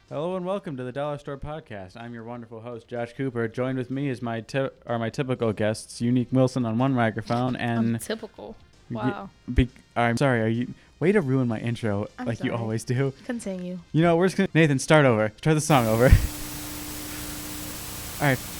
Hello and welcome to the Dollar Store Podcast. I'm your wonderful host, Josh Cooper. Joined with me is my typical guests, Unique Wilson on one microphone and I'm typical. Wow. I'm sorry. Are you? Way to ruin my intro, I'm like you sorry. always do. Continue. You know, we're just gonna Nathan start over. Try the song over. All right.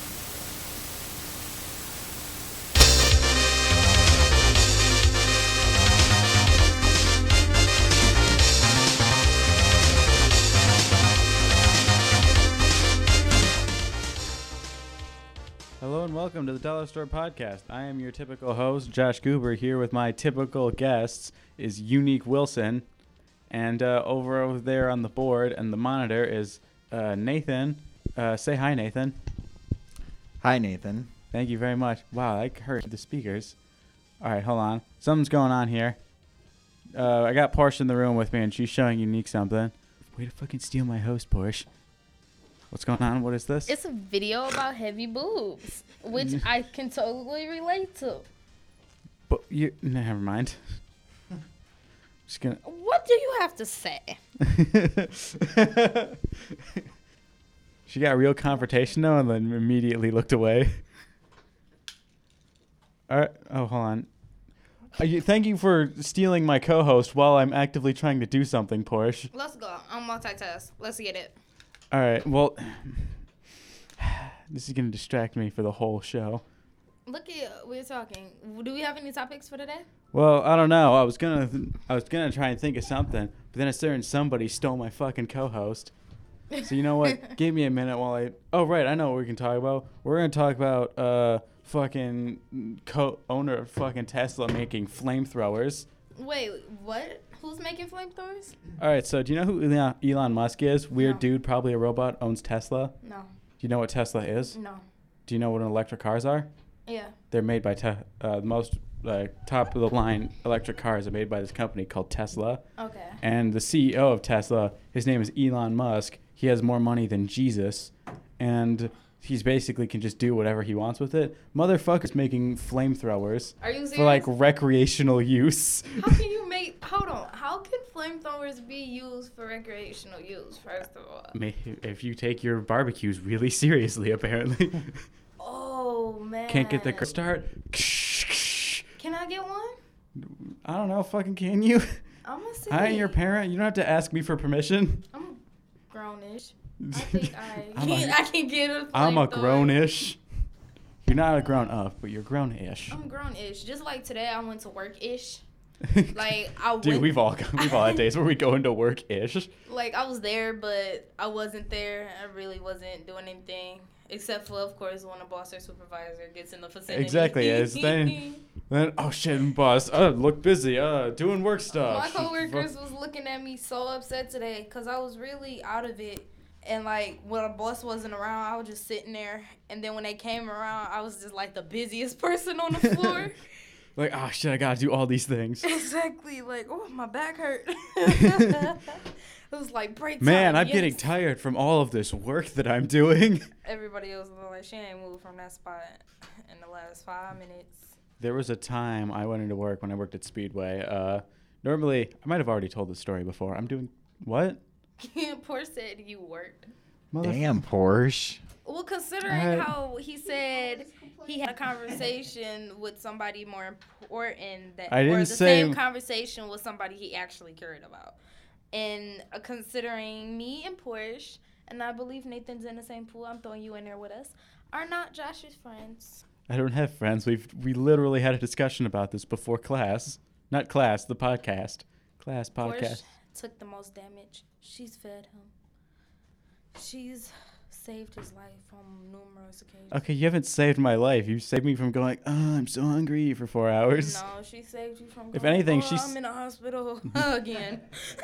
Hello and welcome to the Dollar Store Podcast. I am your typical host, Josh Goober. Here with my typical guests is Unique Wilson, and over there on the board and the monitor is Nathan. Say hi, Nathan. Hi, Nathan. Thank you very much. Wow, I heard the speakers. All right, hold on. Something's going on here. I got Porsche in the room with me, and she's showing Unique something. Way to fucking steal my host, Porsche. What's going on? What is this? It's a video about heavy boobs, which I can totally relate to. But you never mind. Just gonna. What do you have to say? She got real confrontation though, and then immediately looked away. All right. Oh, hold on. Thank you for stealing my co-host while I'm actively trying to do something, Porsche. Let's go. I'm multitask. Let's get it. All right. Well, this is gonna distract me for the whole show. Look at we're talking. Do we have any topics for today? Well, I don't know. I was gonna try and think of something, but then a certain somebody stole my fucking co-host. So you know what? Give me a minute while I. Oh right, I know what we can talk about. We're gonna talk about fucking co-owner of fucking Tesla making flamethrowers. Wait, what? Who's making flamethrowers? All right, so do you know who Elon Musk is? Weird No. dude, probably a robot, owns Tesla. No. Do you know what Tesla is? No. Do you know what electric cars are? Yeah. They're made by the most top of the line electric cars are made by this company called Tesla. Okay. And the CEO of Tesla, his name is Elon Musk. He has more money than Jesus, and he's basically can just do whatever he wants with it. Motherfucker's making flamethrowers Are you serious? for like recreational use. How can you make? Hold on. How can flamethrowers be used for recreational use? First of all. If you take your barbecues really seriously, apparently. Oh man. Can't get the start. Can I get one? I don't know. Fucking can you? I'm gonna see. I ain't your parent. You don't have to ask me for permission. I'm grownish. I think I'm a- I can get a. I'm a flamethrower. grownish. You're not a grown up, but you're grown-ish. I'm grown-ish. Just like today, I went to work-ish. Like I Dude, went, we've all had days where we go into work-ish. like I was there, but I wasn't there. I really wasn't doing anything except for, of course, when a boss or supervisor gets in the vicinity. Exactly. Then oh shit, boss. Look busy. Doing work stuff. My coworkers was looking at me so upset today because I was really out of it. And, like, when a boss wasn't around, I was just sitting there. And then when they came around, I was just, like, the busiest person on the floor. Like, oh shit, I gotta do all these things. Exactly. Like, oh, my back hurt. It was like break time. Man, I'm yes. getting tired from all of this work that I'm doing. Everybody else was like, she ain't moved from that spot in the last 5 minutes. There was a time I went into work when I worked at Speedway. Normally, I might have already told this story before. I'm doing what? Poor said you worked. Damn, Porsche. Well, considering how he said he had a conversation with somebody more important that, I didn't or the say- same conversation with somebody he actually cared about. And considering me and Porsche, and I believe Nathan's in the same pool, I'm throwing you in there with us, are not Josh's friends. I don't have friends. We literally had a discussion about this before class. Not class, the podcast. Class podcast. Porsche took the most damage. She's fed him. She's saved his life on numerous occasions. Okay, you haven't saved my life. You saved me from going, oh, I'm so hungry for 4 hours. No, she saved you from If going, anything, oh, she's- I'm in the hospital again.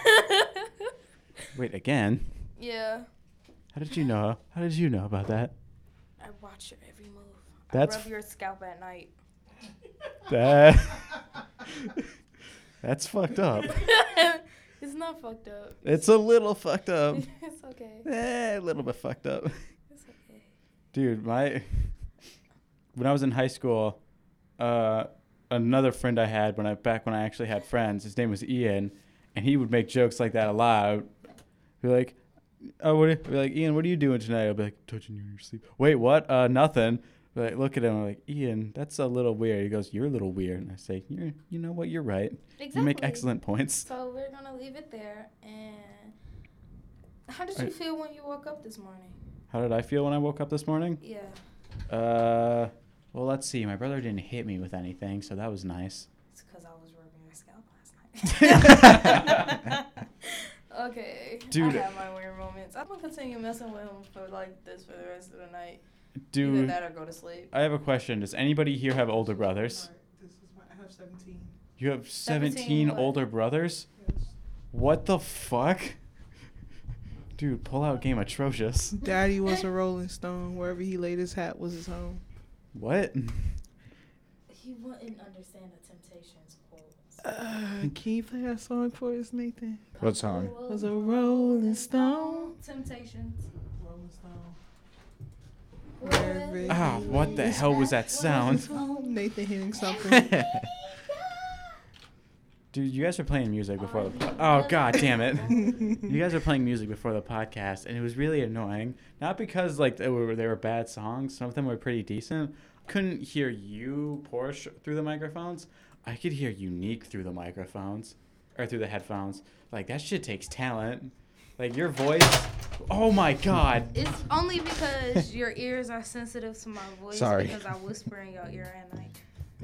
Wait, again? Yeah. How did you know? How did you know about that? I watch your every move. That's I rub your scalp at night. That. That's fucked up. It's not fucked up. It's a little fucked up. It's okay. A little bit fucked up. It's okay. Dude, when I was in high school, another friend I had back when I actually had friends, his name was Ian, and he would make jokes like that a lot. Be like, oh, be like, Ian, what are you doing tonight? I'll be like, touching you in your sleep. Wait, what? Nothing. But look at him. I'm like, Ian, that's a little weird. He goes, you're a little weird. And I say, you know what? You're right. Exactly. You make excellent points. So we're gonna leave it there. And how did you feel when you woke up this morning? How did I feel when I woke up this morning? Yeah. Well, let's see. My brother didn't hit me with anything, so that was nice. It's because I was rubbing your scalp last night. Okay. Dude. I have my weird moments. I'm gonna continue messing with him for like this for the rest of the night. Either Dude, that or go to sleep. I have a question. Does anybody here have older brothers? I have 17. You have 17 17 what? older brothers? Yes. What the fuck? Dude, pull out Game Atrocious. Daddy was a Rolling Stone. Wherever he laid his hat was his home. What? He wouldn't understand the Temptations quotes. Can you play that song for us, Nathan? What song? Was a Rolling Stone. Temptations. Rolling Stone. Ah, what the hell was that sound? Nathan hitting something. Dude, you guys were playing music before the oh, god damn it. You guys were playing music before the podcast, and it was really annoying. Not because like they were bad songs. Some of them were pretty decent. Couldn't hear you, Porsche, through the microphones. I could hear Unique through the microphones. Or through the headphones. Like, that shit takes talent. Like, your voice... Oh, my God. It's only because your ears are sensitive to my voice. Sorry. Because I whisper in your ear at night.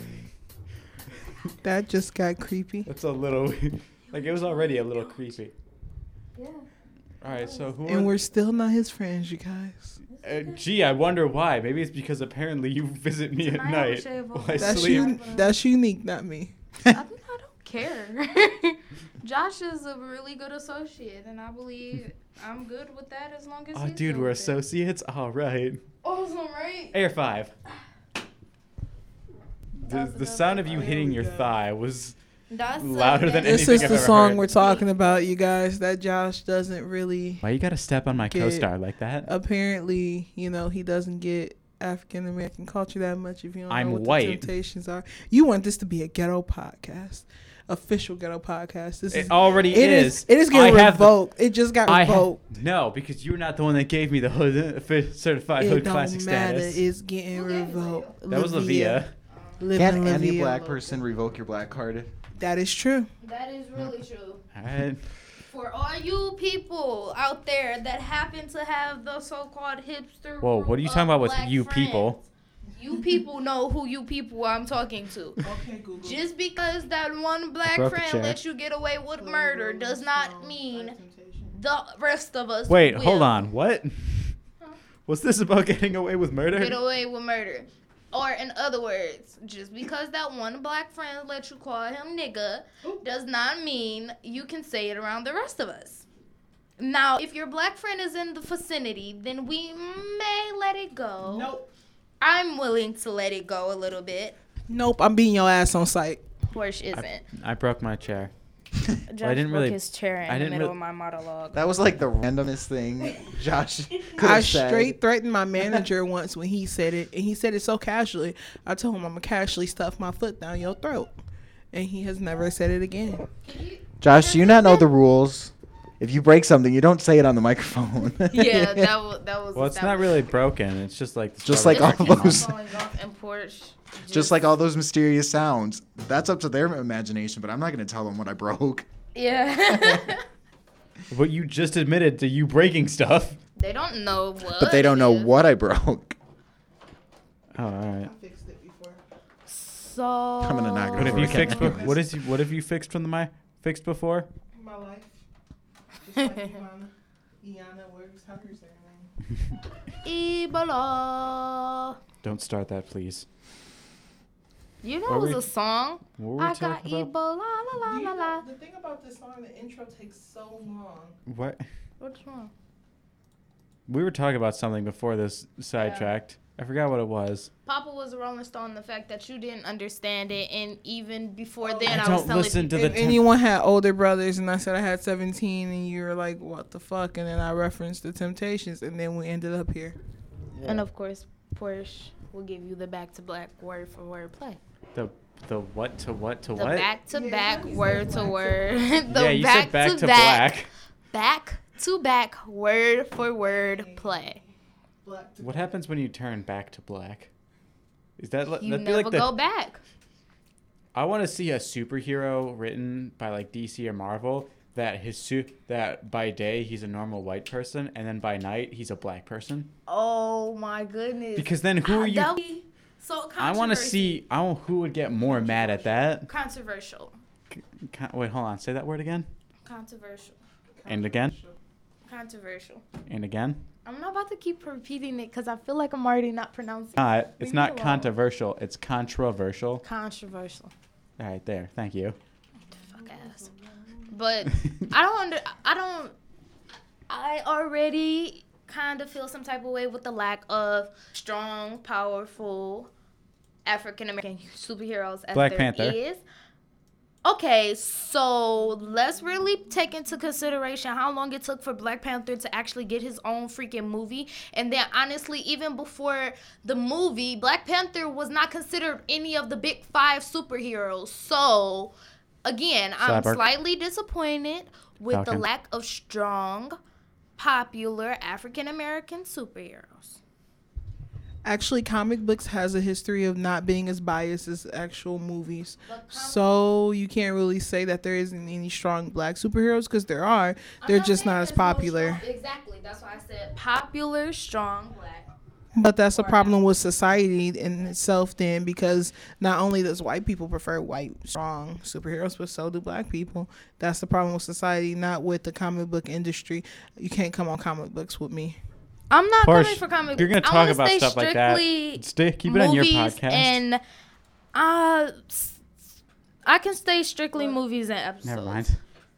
That just got creepy. That's a little... Like, it was already a little creepy. Yeah. All right, so who... And we're still not his friends, you guys. Gee, I wonder why. Maybe it's because apparently you visit me at Tonight I night will shave while off I my That's sleep. that's unique, not me. I don't care. Josh is a really good associate, and I believe I'm good with that as long as Oh, he's dude, good we're with it. associates? All right. Awesome, right? Air 5. The sound of you There hitting we your go. thigh was... That's Louder than This anything is I've the ever song heard. we're talking about, you guys. That Josh doesn't really... Why you gotta step on my Get- co-star like that? Apparently, he doesn't get African American culture that much. If you don't I'm know what white. the Temptations are, you want this to be a ghetto podcast, official ghetto podcast. This is It already it is. It is getting I have the- revoked. It just got revoked. No, because you're not the one that gave me the hood, certified It hood don't classic matter. status. It's getting Who gave it to revoked. That was Lavia. Can any Lavia. black person revoke your black card? That is true. That is really true. All right. For all you people out there that happen to have the so-called hipster. Whoa, what are you group talking about of with black you friends, people? You people know who you people I'm talking to. Okay, Google. Just because that one black broke a friend chair. let you get away with murder does not mean the rest of us Wait, will hold on. What? What's this about getting away with murder? get away with murder. Or in other words, just because that one black friend let you call him nigga does not mean you can say it around the rest of us. Now, if your black friend is in the vicinity, then we may let it go. Nope. I'm willing to let it go a little bit. Nope. I'm beating your ass on sight. Porsche isn't. I broke my chair. Josh didn't broke really- his chair I in the didn't middle really- of my monologue. That was like the randomest thing Josh could I have said. straight threatened my manager once when he said it, and he said it so casually. I told him I'm gonna casually stuff my foot down your throat, and he has never said it again. Josh, do you not know the rules? If you break something, you don't say it on the microphone. Yeah, that was. Well, it's not really broken. It's just like... the Just start like of all the- those- Falling off and Porsche. Just like all those mysterious sounds. That's up to their imagination, but I'm not going to tell them what I broke. Yeah. But you just admitted to you breaking stuff. They don't know what. But they don't know it is. what I broke. Oh, all right. Fixed it before. So. I'm gonna knock it What have over you again. fixed? What have you fixed from the fixed before? My life. Just like Iana works. How her name? Ebola. Don't start that, please. You know Are it was we- a song. What were we I got talking about? Ebola, la la la la. The thing about this song, the intro takes so long. What? What's wrong? We were talking about something before this sidetracked. I forgot what it was. Papa was a Rolling Stone. The fact that you didn't understand it, and even before Oh, then, I I was don't telling listen people. to If the anyone had older brothers and I said I had 17 and you were like, what the fuck? And then I referenced the Temptations and then we ended up here. And of course, Porsche will give you the back to black word for word play. The what to what to The what? back to Yeah, back he said word to black to- word. The Yeah, you said back to black. Back to back word for word play. What happens when you turn back to black? Is that You that'd be never like the? go back. I want to see a superhero written by like DC or Marvel that that by day he's a normal white person and then by night he's a black person. Oh my goodness. Because then who are you? So I want to see. Who would get more mad at that. Controversial. Wait, hold on. Say that word again. Controversial. And again. Controversial. And again. I'm not about to keep repeating it because I feel like I'm already not pronouncing It's Leave not me alone. controversial. It's controversial. Controversial. All right, there. Thank you. Fuck ass. But I already kind of feel some type of way with the lack of strong, powerful African American superheroes as Black there Panther. is. Okay, so let's really take into consideration how long it took for Black Panther to actually get his own freaking movie. And then honestly, even before the movie, Black Panther was not considered any of the big 5 superheroes. So again, I'm Cyborg. slightly disappointed with the Falcon. lack of strong, popular African American superheroes. Actually, comic books has a history of not being as biased as actual movies. So you can't really say that there isn't any strong black superheroes because there are. They're just not as popular. Exactly. That's why I said popular, strong, black. But that's a problem with society in itself then, because not only does white people prefer white strong superheroes, but so do black people. That's the problem with society, not with the comic book industry. You can't come on comic books with me. I'm not Porsche, coming for comic. you're gonna I talk wanna about stay stuff like that. strictly Keep it on your movies podcast. And I can stay strictly movies and episodes. Never mind.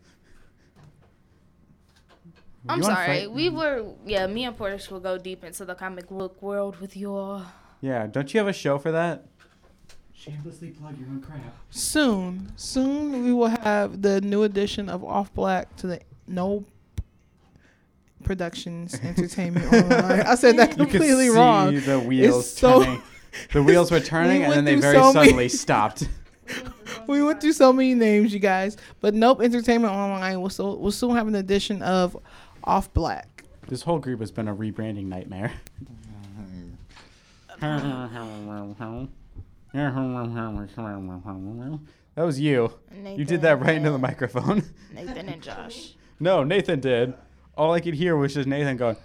I'm You wanna sorry. fight? Me and Portis will go deep into the comic book world with you all. Yeah, don't you have a show for that? Shamelessly plug your own crap. Soon we will have the new edition of Off Black to the No Productions Entertainment Online. I said that completely you could wrong. see the wheels It's so- turning. The wheels were turning We and then went they through very so many- suddenly stopped. We went through so many names, you guys. But Nope Entertainment Online will soon have an edition of Off Black. This whole group has been a rebranding nightmare. That was you. You did that right into the microphone. Nathan and Josh. No, Nathan did. All I could hear was just Nathan going.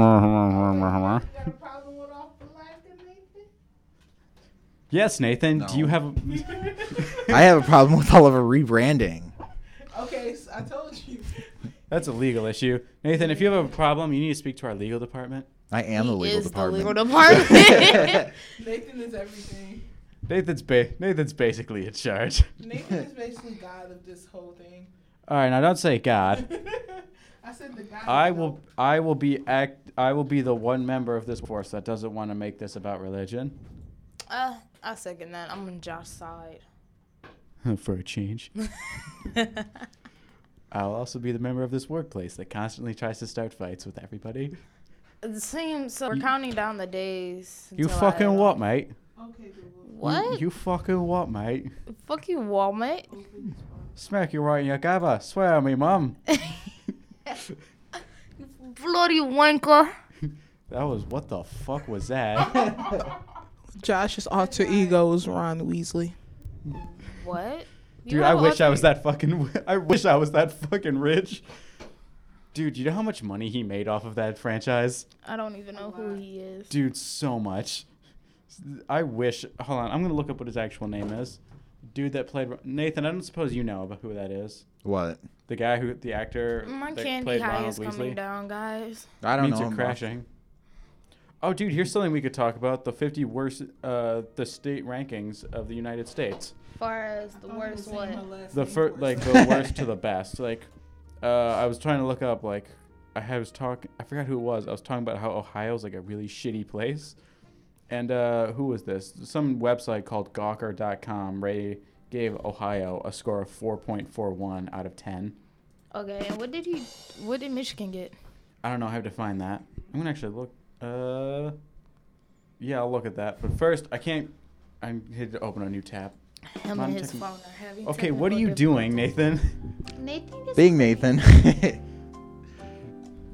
Yes, Nathan. No. Do you have? I have a problem with all of a rebranding. Okay, so I told you. That's a legal issue. Nathan, if you have a problem, you need to speak to our legal department. I am the He legal is department. The legal department. Nathan is everything. Nathan's basically in charge. Nathan is basically God of this whole thing. All right, now don't say God. I said the God. I will be the one member of this force that doesn't want to make this about religion. I second that. I'm on Josh's side. For a change. I'll also be the member of this workplace that constantly tries to start fights with everybody. It seems so. We're counting down the days. You until fucking what, mate? Okay, Google. What? You fucking what, mate? Fuck you, Walmart. Smack you right in your gabba. Swear on me, mum. Bloody wanker. That was, what the fuck was that? Josh's alter ego is Ron Weasley. What? Dude, I wish I was that fucking rich. Dude, you know how much money he made off of that franchise? I don't even know who he is. Dude, so much. I wish. Hold on, I'm gonna look up what his actual name is. Dude that played Nathan. I don't suppose you know about who that is. What? The actor My that candy played high Ronald is coming Weasley. down, guys. I don't Means know. you're crashing. Oh, dude, here's something we could talk about: the 50 worst, the state rankings of the United States. Far as the worst what? The the worst to the best. Like, I was trying to look up. Like, I forgot who it was. I was talking about how Ohio's like a really shitty place. And who was this? Some website called Gawker.com gave Ohio a score of 4.41 out of 10. Okay, and what did Michigan get? I don't know. I have to find that. I'm gonna actually look. Yeah, I'll look at that. But first, I had to open a new tab. Him and his phone are having Okay, what are you technical doing, Nathan? difficulties. Nathan is Being Nathan.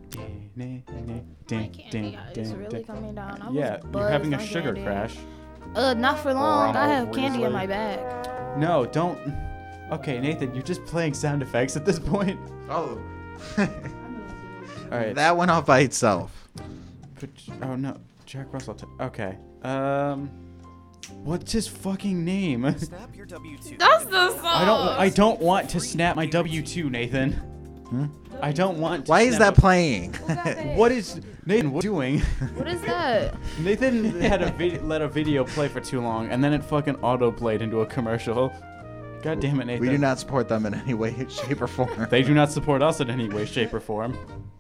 Candy is really coming down. I was Yeah, you're buzzed having a on sugar candy. crash. Not for long. I have candy in Obviously. my bag. No, don't. Okay, Nathan, you're just playing sound effects at this point. Oh. All right. That went off by itself. Oh no, Jack Russell. Okay. What's his fucking name? Snap your W2. That's the song. I don't want to snap my W2, Nathan. I don't want. To Why is snap that playing? What is Nathan doing? What is that? Nathan had let a video play for too long, and then it fucking auto played into a commercial. God damn it, Nathan. We do not support them in any way, shape, or form. They do not support us in any way, shape, or form.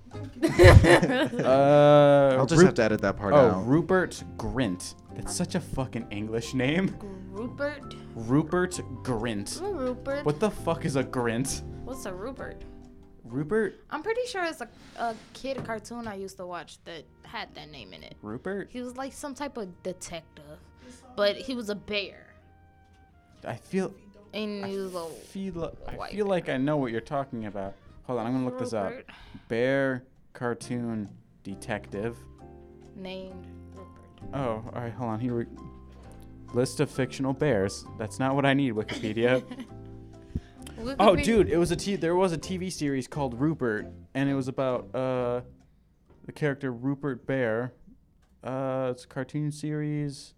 I'll just have to edit that part out. Rupert Grint. That's such a fucking English name. Rupert? Rupert Grint. I'm a Rupert. What the fuck is a Grint? What's a Rupert? Rupert? I'm pretty sure it's a kid cartoon I used to watch that had that name in it. Rupert? He was like some type of detective, but he was a bear. I feel And he was a I white feel like I know what you're talking about. Hold on, I'm gonna look this up. Rupert. Bear cartoon detective. Named Rupert. Oh, all right, hold on. Here we list of fictional bears. That's not what I need, Wikipedia. Oh, dude, it was there was a TV series called Rupert, and it was about the character Rupert Bear. It's a cartoon series.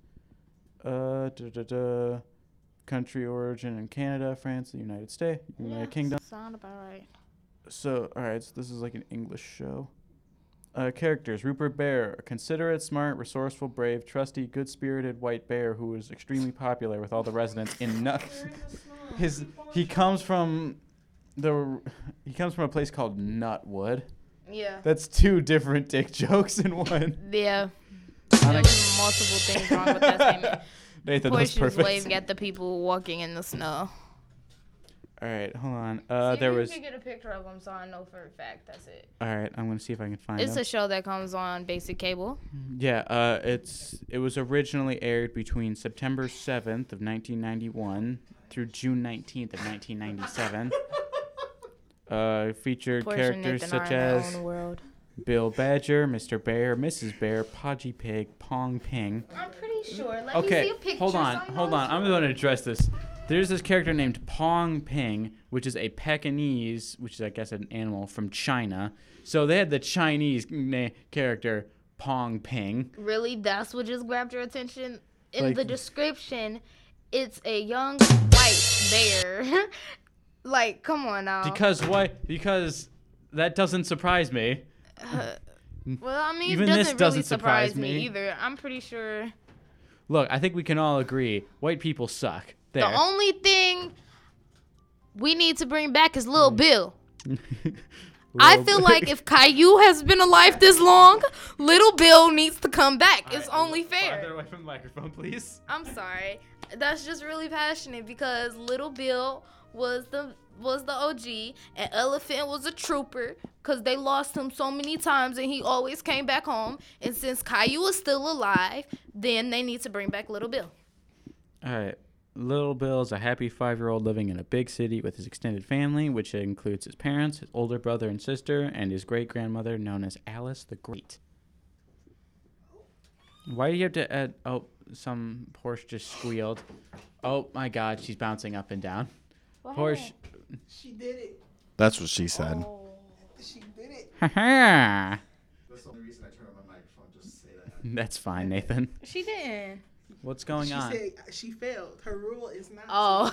Country origin in Canada, France, the United States, United Kingdom. Sound about right. So, all right, so this is like an English show. Characters: Rupert Bear, a considerate, smart, resourceful, brave, trusty, good-spirited white bear who is extremely popular with all the residents in He comes from a place called Nutwood. Yeah. That's two different dick jokes in one. Yeah. There was multiple things wrong with that statement. Nathan, that's Porsche was perfect. waving at the people walking in the snow. All right, hold on. See There if was. you can get a picture of them so I know for a fact that's it. All right, I'm gonna see if I can find It's them. a show that comes on basic cable. Yeah, it was originally aired between September 7th of 1991 through June 19th of 1997. Featured Porsche and characters Nathan are such in their as own world. Bill Badger, Mr. Bear, Mrs. Bear, Podgy Pig, Pong Ping. I'm pretty sure. Let me see Okay, a picture. hold on. I'm going to address this. There's this character named Pong Ping, which is a Pekingese, which is, I guess, an animal from China. So they had the Chinese character Pong Ping. Really? That's what just grabbed your attention? In Like- the description, it's a young white bear. Like, come on now. Because why? Because that doesn't surprise me. Well, I mean, Even it this doesn't doesn't really surprise surprise me me. either. I'm pretty sure. Look, I think we can all agree white people suck. There. The only thing we need to bring back is Lil Bill. I feel like if Caillou has been alive this long, Little Bill needs to come back. It's only fair. Farther away from the microphone, please. I'm sorry. That's just really passionate because Little Bill was the OG and Elephant was a trooper because they lost him so many times and he always came back home. And since Caillou is still alive, then they need to bring back Little Bill. All right. Little Bill is a happy 5-year-old living in a big city with his extended family, which includes his parents, his older brother and sister, and his great-grandmother known as Alice the Great. Why do you have to add... Oh, some Porsche just squealed. Oh, my God, she's bouncing up and down. Porsche... She did it. That's what she said. She did it. Ha-ha! That's the only reason I turn on my microphone, just to say that. That's fine, Nathan. She didn't. What's going on? She said she failed. Her rule is not. Oh.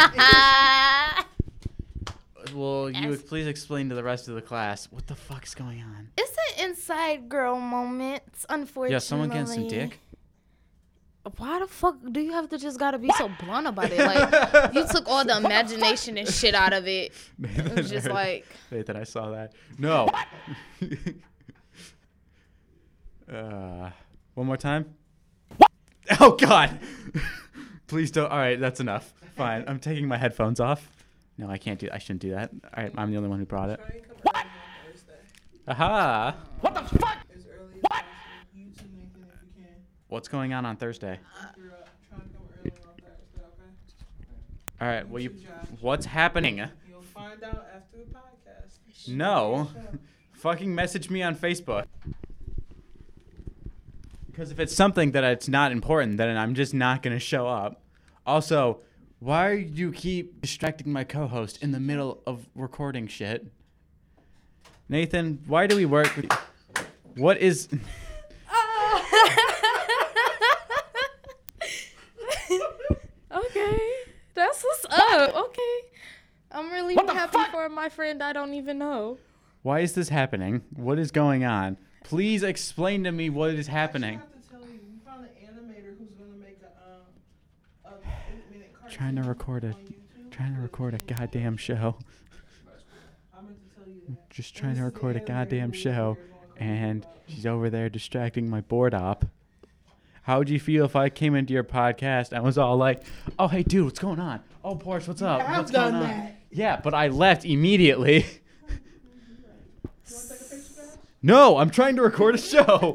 Will you Yes. please explain to the rest of the class what the fuck's going on? It's an inside girl moment, unfortunately. Yeah, someone getting some dick? Why the fuck do you have to just gotta be so blunt about it? Like, you took all the imagination and shit out of it. It was just like... Nathan, I saw that. No. One more time. Oh, God. Please don't. All right, that's enough. Fine. I'm taking my headphones off. No, I can't do I shouldn't do that. All right, I'm the only one who brought it. Try and come early on Thursday. Aha. What the fuck? As early as possible. You too, Nathan, if you can. What's going on Thursday? You're up. Try and come early on Thursday, okay? All right, what's happening? You'll find out after the podcast. No. Fucking message me on Facebook. Because if it's something that it's not important, then I'm just not going to show up. Also, why do you keep distracting my co-host in the middle of recording shit? Nathan, why do we work with you? What is... Okay. That's what's up. Okay. I'm really happy for my friend I don't even know. Why is this happening? What is going on? Please explain to me what is happening. I have to tell you, we found an animator who's gonna make a 8-minute cartoon. Trying to record a goddamn show. I meant to tell you that. Just trying to record a goddamn show, and she's over there distracting my board op. How would you feel if I came into your podcast and was all like, "Oh, hey, dude, what's going on? Oh, Porsche, what's up? have What's going done on?" that. Yeah, but I left immediately. You want to take a picture, guys? No, I'm trying to record a show.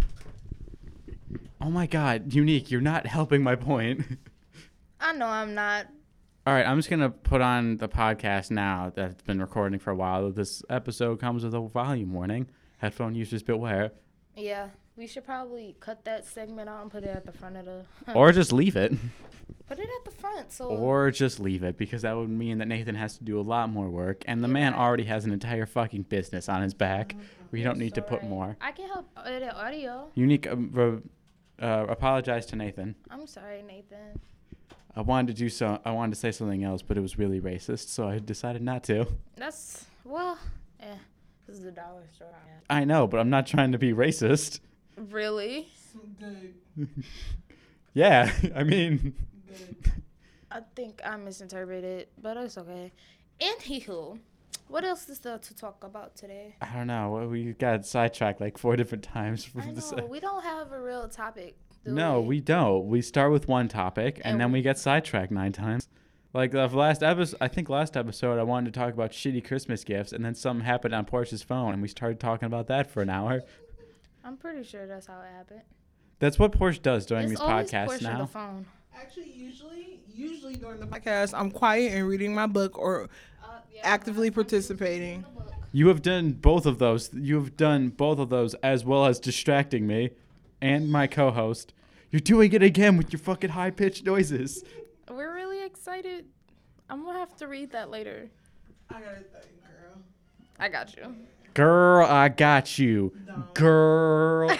Oh my God, Unique, you're not helping my point. I know I'm not. All right, I'm just going to put on the podcast now that's been recording for a while. This episode comes with a volume warning. Headphone users beware. Yeah. We should probably cut that segment out and put it at the front of the... Or just leave it. Put it at the front, so... Or just leave it, because that would mean that Nathan has to do a lot more work, and the man already has an entire fucking business on his back. We don't need to put more. I can help edit audio. Unique, apologize to Nathan. I'm sorry, Nathan. I wanted to say something else, but it was really racist, so I decided not to. That's... Well... This is a dollar store. I know, but I'm not trying to be racist. Really? Good. Yeah, I mean... Good. I think I misinterpreted, but it's okay. Anywho, what else is there to talk about today? I don't know. We got sidetracked like 4 different times. I know, we don't have a real topic. No, we don't. We start with one topic, and then we get sidetracked 9 times. Like the last episode, I think last episode, I wanted to talk about shitty Christmas gifts, and then something happened on Portia's phone, and we started talking about that for an hour. I'm pretty sure that's how it happened. That's what Porsche does during It's these always podcasts Portia now. the phone. Actually, usually during the podcast, I'm quiet and reading my book or actively participating. You have done both of those. You've done both of those as well as distracting me and my co-host. You're doing it again with your fucking high-pitched noises. We're really excited. I'm gonna have to read that later. I got a thing, girl. I got you. Girl, I got you. Girl,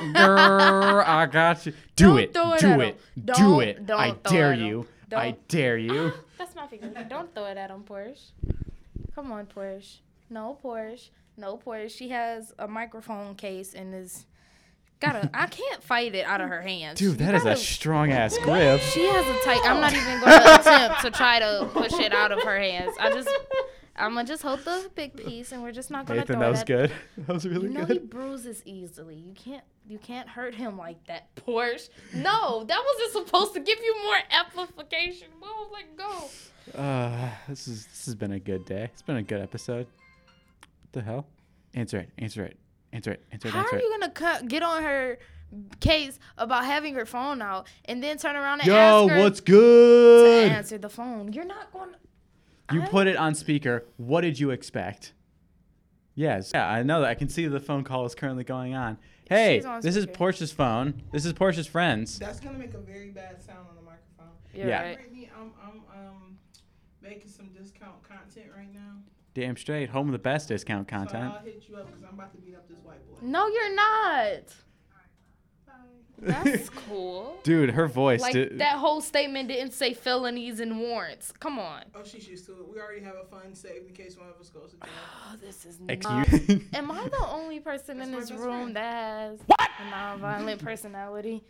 I got you. Do it. Don't throw it Do at it. him. Do Don't- it. don't I throw dare it at him. you. Don't. I dare you. That's my finger. Don't throw it at him, Porsche. Come on, Porsche. No, Porsche. No, Porsche. She has a microphone case and is I can't fight it out of her hands. Dude, that is a strong ass grip. She has a tight. I'm not even going to attempt to try to push it out of her hands. I'm gonna just hold the big piece, and we're just not gonna Nathan, throw that it was at. good. That was really You know good. he bruises easily. You can't hurt him like that, Porsche. No, that wasn't supposed to give you more amplification. Whoa, let go. This has been a good day. It's been a good episode. What the hell? Answer it. How are you gonna get on her case about having her phone out and then turn around and ask her what's good? to answer the phone? You're not going to... You put it on speaker. What did you expect? Yes. Yeah, I know that. I can see the phone call is currently going on. Hey, She's on this is speaker. Portia's phone. This is Portia's friends. That's gonna make a very bad sound on the microphone. You're Yeah. right. Brittany, I'm making some discount content right now. Damn straight. Home of the best discount So content. I'll hit you up because I'm about to beat up this white boy. No, you're not. Bye. That's cool. Dude, her voice. Like, that whole statement didn't say felonies and warrants. Come on. Oh, she's used to it. We already have a fund saved in case one of us goes to jail. Oh, this is Excuse. Am I the only person in That's this my best room friend. that has a non-violent personality?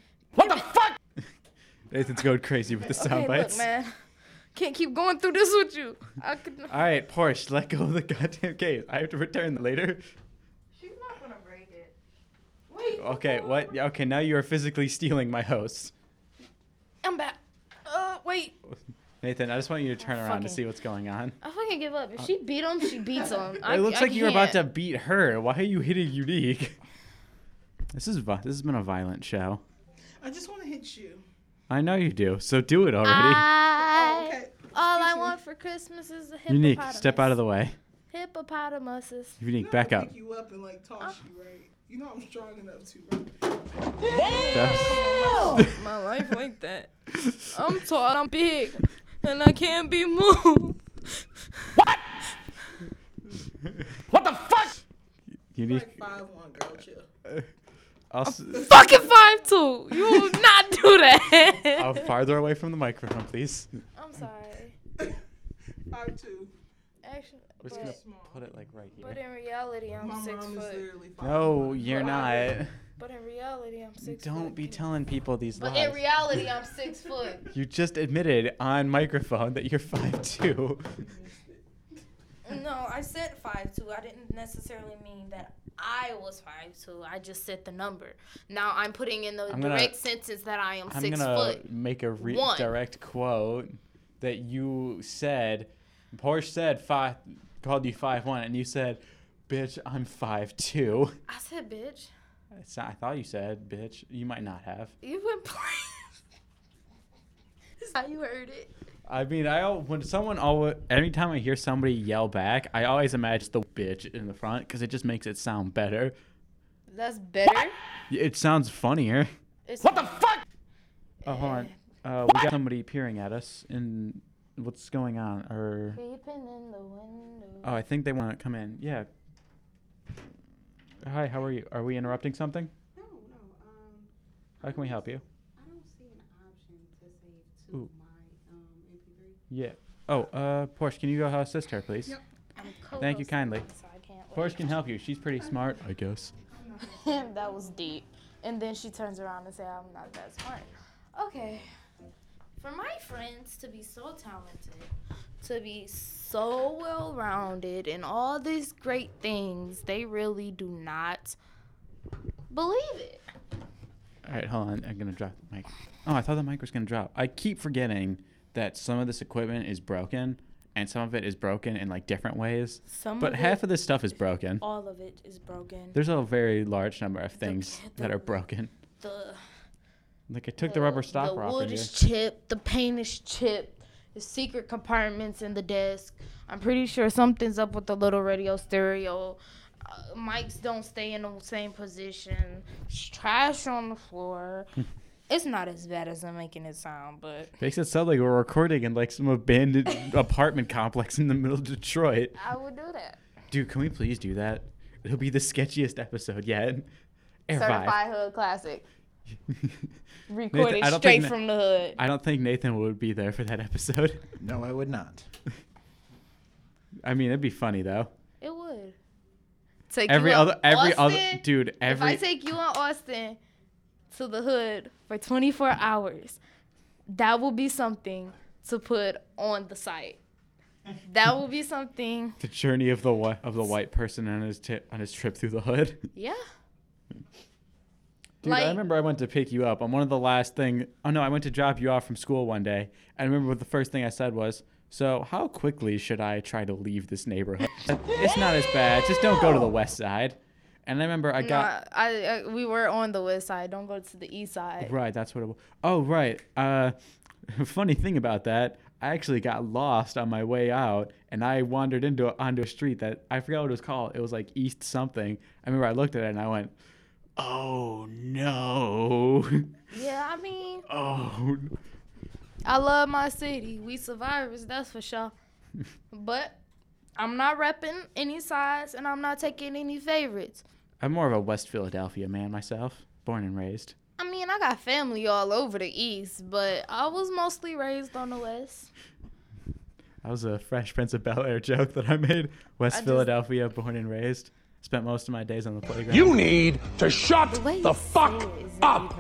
Nathan's going crazy with the sound Okay, look, bites. man. Can't keep going through this with you. I could... All right, Porsche, let go of the goddamn case. I have to return that later. She's not gonna break it. Wait. Okay, what? Yeah, okay, now you are physically stealing my host. I'm back. Wait. Nathan, I just want you to turn around to fucking- see what's going on. I fucking give up. If she beat him, she beats him. It looks like you're about to can't. beat her. Why are you hitting Unique? This has been a violent show. I just want to hit you. I know you do, so do it already. Oh, okay. All I Excuse me. want for Christmas is a Unique, hippopotamus. step out of the way. Hippopotamuses. Unique, back up. Pick you up and like toss you, right? You know I'm strong enough to, right? My life like that. I'm tall, I'm big, and I can't be moved. What the fuck? Unique. Like 5'1", girl, chill. Fucking 5'2". You will not do that. Oh, farther away from the microphone, please. I'm sorry. 5'2". Actually, We're just gonna put it like right but here. in reality, I'm My 6 mom is foot. literally 5'1". No, you're not. But in reality, I'm 6 foot. Don't be telling people these But lies. in reality, I'm 6 foot. You just admitted on microphone that you're 5'2". No, I said 5'2". I didn't necessarily mean that I was 5'2". I just said the number. Now I'm putting in the direct sentence that I am I'm 6 gonna foot. make a One. direct quote that you said. Porsche said called you 5'1", and you said, "Bitch, I'm 5'2". I said, bitch. I thought you said, "Bitch." You might not have. You've been playing. That's how you heard it. I mean, every time I hear somebody yell back, I always imagine the bitch in the front because it just makes it sound better. That's better. It sounds funnier. What the fuck? Oh, hold on. We got somebody peering at us. And what's going on? Creeping in the window. Oh, I think they want to come in. Yeah. Hi, how are you? Are we interrupting something? No. How can we help you? I don't see an option to save to Ooh. my MP3. Yeah. Oh, Porsche, can you go assist her, please? Yep. I'm Thank you kindly. so I can't Porsche can help you. She's pretty smart, I guess. That was deep. And then she turns around and says, I'm not that smart. Okay. For my friends to be so talented, to be so well-rounded, and all these great things, they really do not believe it. All right, hold on. I'm going to drop the mic. Oh, I thought the mic was going to drop. I keep forgetting that some of this equipment is broken, and some of it is broken in, like, different ways. But half of this stuff is broken. All of it is broken. There's a very large number of things that are broken. Like, I took the rubber stopper the off wood of you. is chipped, the paint is chipped, the secret compartments in the desk. I'm pretty sure something's up with the little radio stereo. Mics don't stay in the same position. It's trash on the floor. It's not as bad as I'm making it sound, but Makes it sound like we're recording in, like, some abandoned apartment complex in the middle of Detroit. I would do that. Dude, can we please do that? It'll be the sketchiest episode yet. Air Certified Hood Classic. 5. Recorded Nathan, straight from the hood. I don't think Nathan would be there for that episode. No, I would not. I mean, it'd be funny though. It would. Take Every you other, up every Austin, other, dude, If every. I take you on Austin to the hood for 24 hours, that will be something to put on the site. That will be something. The journey of the white person on his trip through the hood. Yeah. Dude, I remember I went to pick you up on one of the last thing. Oh no, I went to drop you off from school one day. I remember what the first thing I said was, "So how quickly should I try to leave this neighborhood? It's not as bad. Just don't go to the west side." And I remember we were on the west side. Don't go to the east side. Right, that's what it was. Oh, right. Funny thing about that, I actually got lost on my way out, and I wandered onto a street that I forgot what it was called. It was like East something. I remember I looked at it and I went, "Oh no." Yeah, I mean, Oh. I love my city. We survivors, that's for sure. But I'm not repping any sides, and I'm not taking any favorites. I'm more of a West Philadelphia man myself, born and raised. I mean, I got family all over the east, but I was mostly raised on the west. That was a Fresh Prince of Bel-Air joke that I made. West Philadelphia, born and raised. Spent most of my days on the playground. You need to shut the fuck up.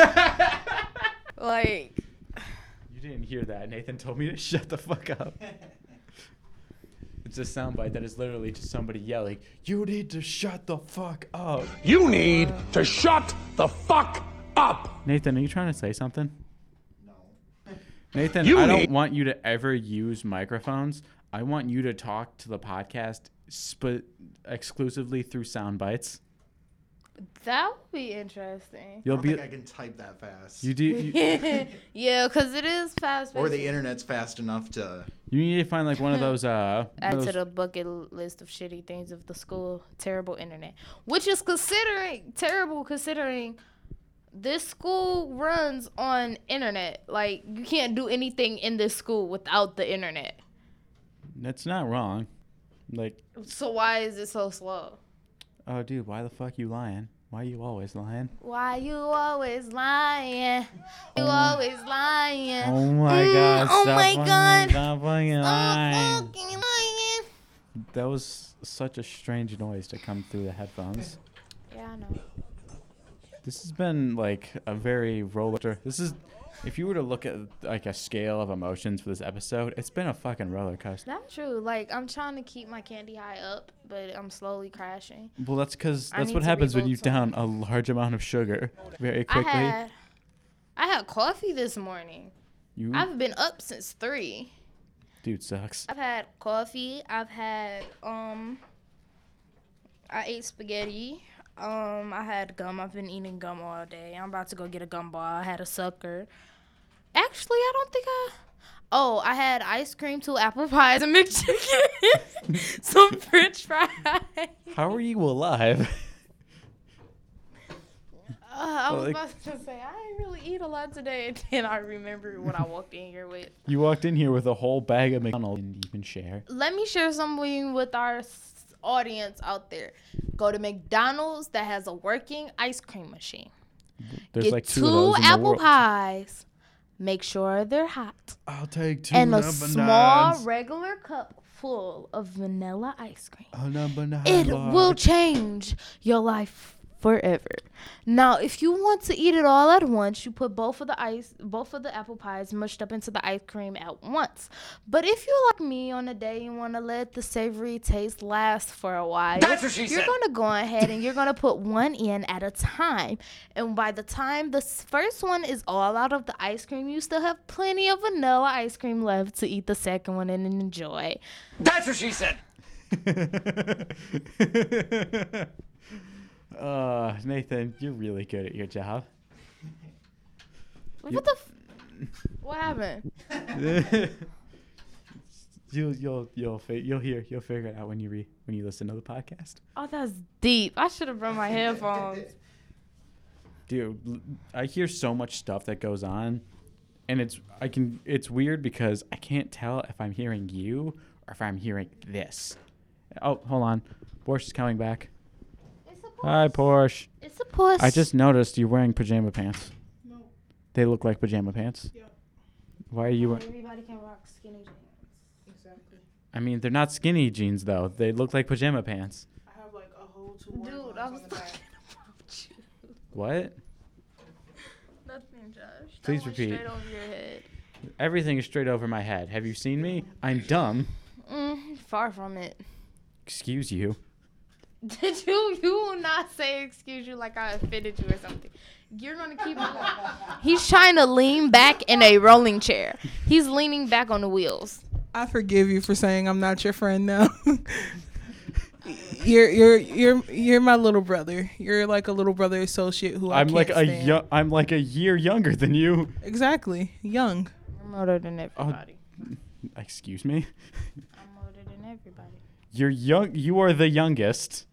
Like, You didn't hear that. Nathan told me to shut the fuck up. It's a soundbite that is literally just somebody yelling, "You need to shut the fuck up." You need to shut the fuck up. Nathan, are you trying to say something? No. Nathan, I don't want you to ever use microphones. I want you to talk to the podcast exclusively through sound bites. That would be interesting. I You'll don't be. think I can type that fast. You do. You, Yeah, because it is fast. Or the internet's fast enough to. you need to find like one of those. Add to the bucket list of shitty things of the school. Terrible internet, which is terrible considering this school runs on internet. Like you can't do anything in this school without the internet. That's not wrong. Like, So why is it so slow? oh, dude, why the fuck you lying? Why you always lying? Why you always lying? You always lying. Oh my god! oh Stop my fucking- God. Stop fucking lying. Fucking lying. That was such a strange noise to come through the headphones. Yeah, I know. This has been like a very roller coaster. This is, if you were to look at like a scale of emotions for this episode, it's been a fucking roller coaster. That's true. Like I'm trying to keep my candy high up, but I'm slowly crashing. Well, that's because I that's need what to happens when rebuild you down a large amount of sugar very quickly. I had coffee this morning. You I've been up since 3. dude sucks. I've had coffee. I've had I ate spaghetti. I had gum. I've been eating gum all day. I'm about to go get a gumball. I had a sucker. Actually, I don't think I had ice cream, 2 apple pies, a McChicken, some French fries. How are you alive? I was Like- about to say I didn't really eat a lot today, and then I remember what I walked in here with. You walked in here with a whole bag of McDonald's and didn't even share. Let me share something with our audience out there. Go to McDonald's that has a working ice cream machine. There's Get like 2 2 of those in the apple world. pies. Make sure they're hot. I'll take 2 And a number small 9s. regular cup full of vanilla ice cream. A number 9 It bar. will change your life forever. Now, if you want to eat it all at once, you put both of the apple pies mushed up into the ice cream at once. But if you're like me on a day you want to let the savory taste last for a while, you're going to go ahead and you're going to put one in at a time. And by the time the first one is all out of the ice cream, you still have plenty of vanilla ice cream left to eat the second one and enjoy. That's what she said. Nathan, you're really good at your job. What the what happened? You'll figure it out when you listen to the podcast. Oh, that's deep. I should have brought my headphones. Dude, I hear so much stuff that goes on, and it's weird because I can't tell if I'm hearing you or if I'm hearing this. Oh, hold on. Porsche is coming back. It's a Hi, Porsche. It's a puss. I just noticed you're wearing pajama pants. No. They look like pajama pants. Yeah. Why are you? Everybody can rock skinny jeans. Exactly. I mean, they're not skinny jeans though. They look like pajama pants. I have like a whole 2 Dude, ones I on was the talking back. about you. What? Nothing, Josh. Please That went repeat. Straight over your head. Everything is straight over my head. Have you seen me? I'm dumb. Far from it. Excuse you. Did you will not say excuse you like I offended you or something. You're gonna keep He's trying to lean back in a rolling chair. He's leaning back on the wheels. I forgive you for saying I'm not your friend now. You're my little brother. You're like a little brother associate who I'm I like can't a stand. I'm like a year younger than you. Exactly. Young. I'm older than everybody. Excuse me. I'm older than everybody. You're young. You are the youngest.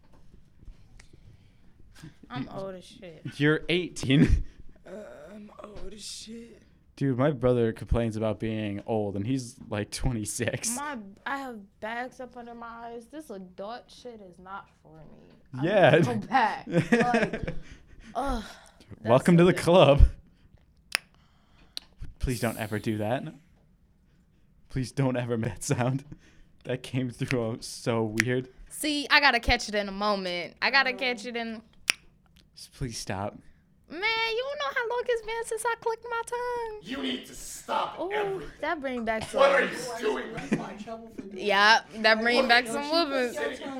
I'm old as shit. You're 18. I'm old as shit. Dude, my brother complains about being old, and he's like 26. I have bags up under my eyes. This adult shit is not for me. Yeah. Go back. Like, ugh. Welcome so to the bad. club. Please don't ever do that. Please don't ever make that sound. That came through so weird. See, I gotta catch it in a moment. I gotta catch it in. Just please stop. Man, you don't know how long it's been since I clicked my tongue. You need to stop Oh, everything. that bring back some. What are you doing? Yeah, that bring back some whoopings.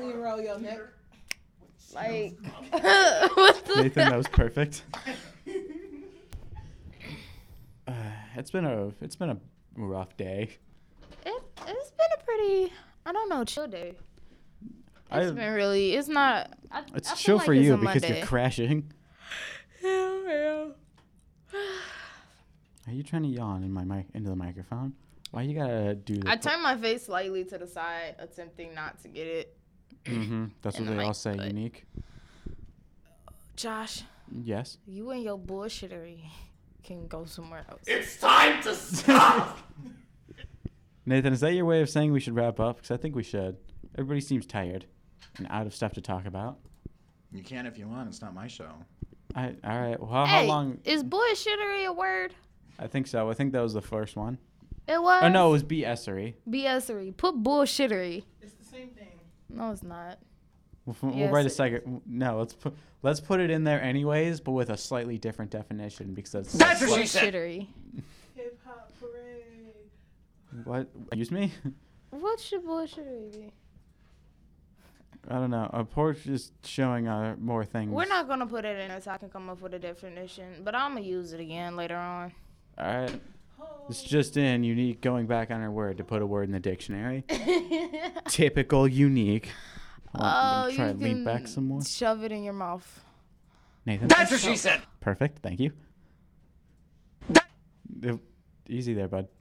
Like, what the Nathan, that was perfect. It's been a rough day. It's been a pretty, I don't know, chill day. It's been really. It's not. It's I chill feel for like you it's a because Monday. you're crashing. Yeah. Are you trying to yawn in my mic into the microphone? Why you gotta do that? I turned my face slightly to the side, attempting not to get it. Mm-hmm. That's in what the they all mic, say. but- Unique. Josh, Yes. you and your bullshittery can go somewhere else. It's time to stop! Nathan, is that your way of saying we should wrap up? Because I think we should. Everybody seems tired and out of stuff to talk about. You can if you want. It's not my show. All right. Well, how Hey, long? is bullshittery a word? I think so. I think that was the first one. It was. Oh no, it was BSery. BSery. Put bullshittery. It's the same thing. No, it's not. We'll Yes, write a it- second. No, let's put it in there anyways, but with a slightly different definition because That's what she said! Bullshittery. Hip hop parade. what? Excuse me? What should bullshittery be? I don't know. A porch is showing more things. We're not gonna put it in there so I can come up with a definition, but I'm gonna use it again later on. All right. It's just in Unique going back on her word to put a word in the dictionary. Typical Unique. Oh, Try you to lean can back some more. shove it in your mouth. Nathan. That's what she said! Perfect. Thank you. Easy there, bud.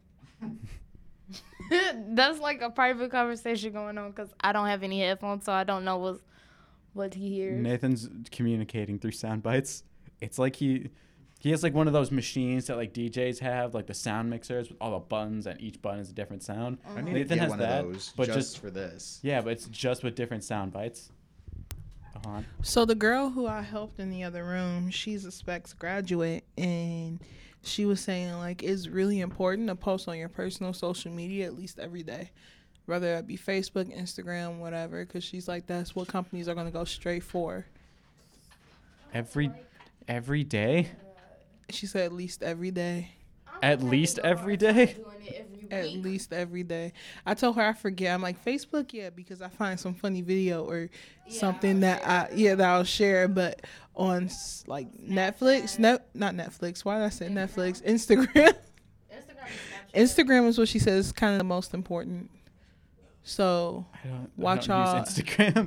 That's like a private conversation going on because I don't have any headphones, so I don't know what he hears. Nathan's communicating through sound bites. It's like he has like one of those machines that like DJs have, like the sound mixers with all the buttons, and each button is a different sound. I need Nathan to get has one that, of those but just for this. Yeah, but it's just with different sound bites. On. So the girl who I helped in the other room, she's a Specs graduate, and she was saying like it's really important to post on your personal social media at least every day, whether it be Facebook, Instagram, whatever, because she's like that's what companies are gonna go straight for. Every day? She said at least every day. At least every day? At least every day. I told her I forget. I'm like Facebook, yeah, because I find some funny video or something that I'll share. But on like Netflix, not Netflix. Why did I say Netflix? Instagram. Instagram is what she says is kind of the most important. So watch I y'all. don't use Instagram.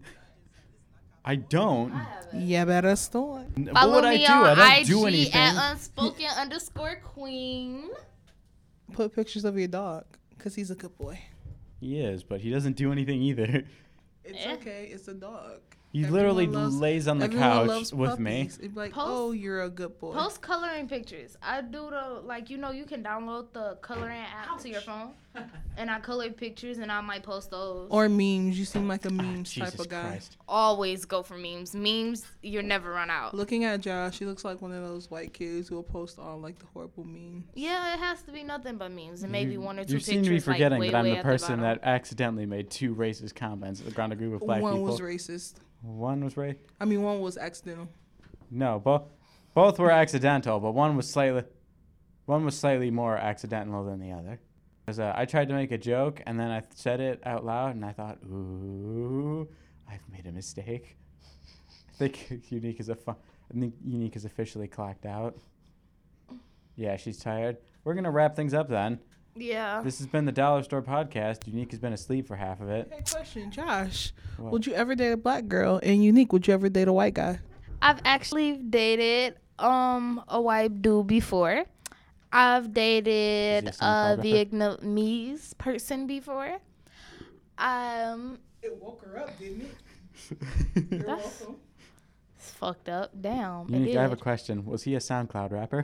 I don't. Yeah, better start. What Follow would I me do? on I don't IG do anything. at unspoken_queen. Put pictures of your dog because he's a good boy. He is, but he doesn't do anything either. It's Eh. okay. It's a dog. He Everyone literally loves- lays on the Everyone couch loves with me. puppies. It'd be like, Post- oh, you're a good boy. Post coloring pictures. I do you can download the coloring app to your phone, and I color pictures, and I might post those. Or memes. You seem like a memes type Jesus of guy. Christ. Always go for memes. Memes, you never run out. Looking at Josh, he looks like one of those white kids who will post all like the horrible memes. Yeah, it has to be nothing but memes, and maybe one or two You pictures. seem to be forgetting like, that I'm way the at person bottom. that accidentally made 2 racist comments around a group of black One people. was racist. One was racist. I mean, one was accidental. No, both were accidental, but one was slightly more accidental than the other. Because I tried to make a joke, and then I said it out loud, and I thought, ooh, I've made a mistake. I think Unique is Unique is officially clocked out. Yeah, she's tired. We're gonna wrap things up then. Yeah. This has been the Dollar Store Podcast. Unique has been asleep for half of it. Hey, question, Josh. What? Would you ever date a black girl? And Unique, would you ever date a white guy? I've actually dated a white dude before. I've dated Is he a a SoundCloud Vietnamese person before. It woke her up, didn't it? You're That's- welcome. It's fucked up. Damn. Unique, it I have a did. question. Was he a SoundCloud rapper?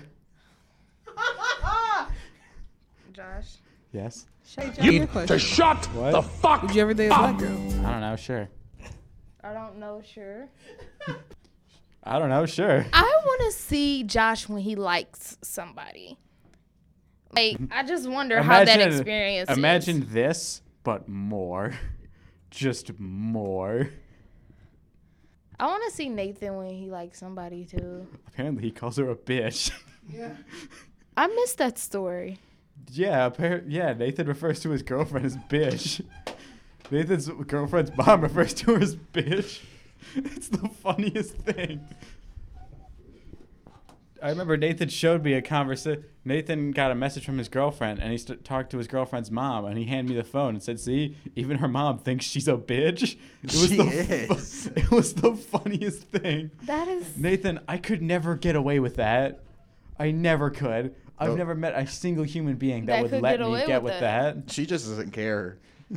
Josh. Yes. Hey, Josh, your question. Shut What? the fuck Would you ever date a black girl? I don't know. Sure. I don't know, sure. I don't know. Sure. I want to see Josh when he likes somebody. Like, I just wonder how that experience Imagine is. this, but more. Just more. I want to see Nathan when he likes somebody too. Apparently, he calls her a bitch. Yeah. I missed that story. Yeah. Nathan refers to his girlfriend as bitch. Nathan's girlfriend's mom refers to her as bitch. It's the funniest thing. I remember Nathan showed me a conversation. Nathan got a message from his girlfriend, and he talked to his girlfriend's mom, and he handed me the phone and said, "See, even her mom thinks she's a bitch." It was the funniest thing. That is. Nathan, I could never get away with that. I never could. I've Nope. never met a single human being that That would could let get me away get with with that. that. She just doesn't care.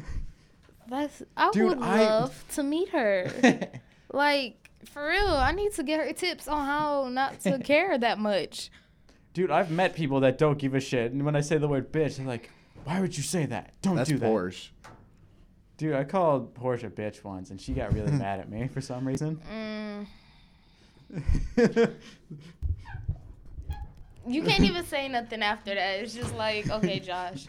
I Dude, would love to meet her. Like, for real, I need to get her tips on how not to care that much. Dude, I've met people that don't give a shit, and when I say the word bitch, they're like, "Why would you say that? Don't That's do that." Porsche. Dude, I called Porsche a bitch once, and she got really mad at me for some reason. You can't even say nothing after that. It's just like, okay, Josh.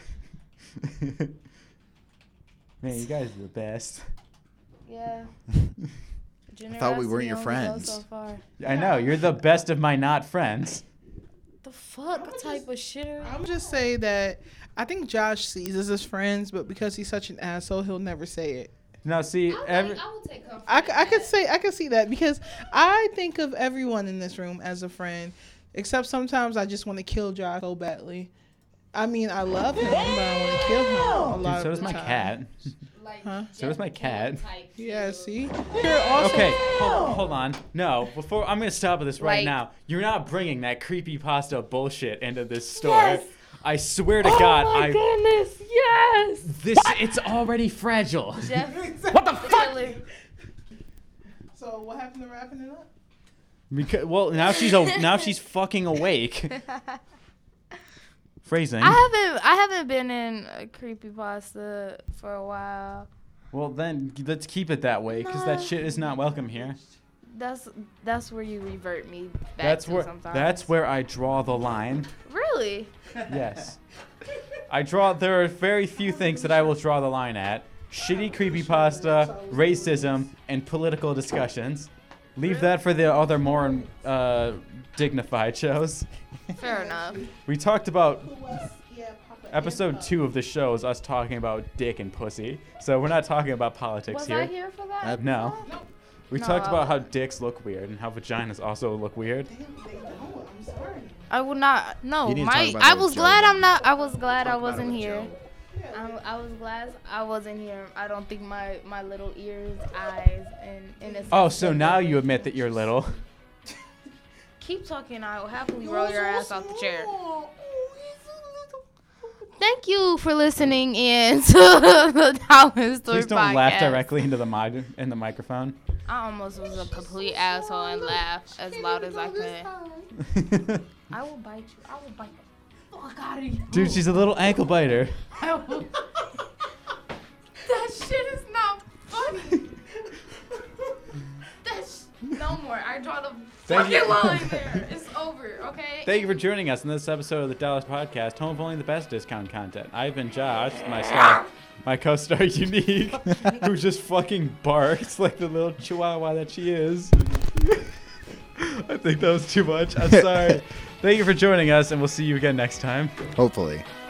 Man, you guys are the best. Yeah. I thought we weren't your Generosity only goes friends. so far. I know, you're the best of my not friends. The fuck type of shit are I'm just say that I think Josh sees us as friends, but because he's such an asshole, he'll never say it. Now, see, I will take comfort. I could see that because I think of everyone in this room as a friend, except sometimes I just want to kill Josh so badly. I mean, I love him, but I want to kill him a lot Dude, so of does the my time. cat. Like, Huh? So does my cat. Yeah, see? You're also Okay, hold on. No, before I'm gonna stop with this right Like- now. You're not bringing that creepy pasta bullshit into this store. Yes! I swear to God, oh my goodness, yes. it's already fragile. Jeff, what the fuck? So what happened to wrapping it up? Because now she's fucking awake. Phrasing. I haven't been in a creepypasta for a while. Well, then let's keep it that way, because that shit is not welcome here. That's where you revert me back That's to where sometimes. that's where I draw the line. Really? Yes. There are very few things that I will draw the line at. Shitty creepypasta, racism, and political discussions. Leave that for the other more dignified shows. Fair enough. We talked about episode 2 of the show is us talking about dick and pussy. So we're not talking about politics Was here. I here for that? No. We No. talked about how dicks look weird and how vaginas also look weird. I'm sorry. I would not. No, You need to talk about I that was with glad Joe. I'm not. I was glad I Talk about it wasn't with here. Joe. I was glad I wasn't here. I don't think my little ears, eyes, and innocence. Oh, so now you admit that you're little. Keep talking. I will happily roll your ass off the chair. Thank you for listening in to the Dallas Story Please don't podcast. laugh directly into the microphone. I almost was a complete asshole and laughed as loud as I could. I will bite you. I will bite the fuck out of you. Dude, she's a little ankle biter. I will. That shit is not funny. No more. I draw the Thank you. fucking line there. It's over, okay? Thank you for joining us in this episode of the Dallas Podcast, home of only the best discount content. I've been Josh, my co-star Unique, who just fucking barks like the little chihuahua that she is. I think that was too much. I'm sorry. Thank you for joining us, and we'll see you again next time. Hopefully.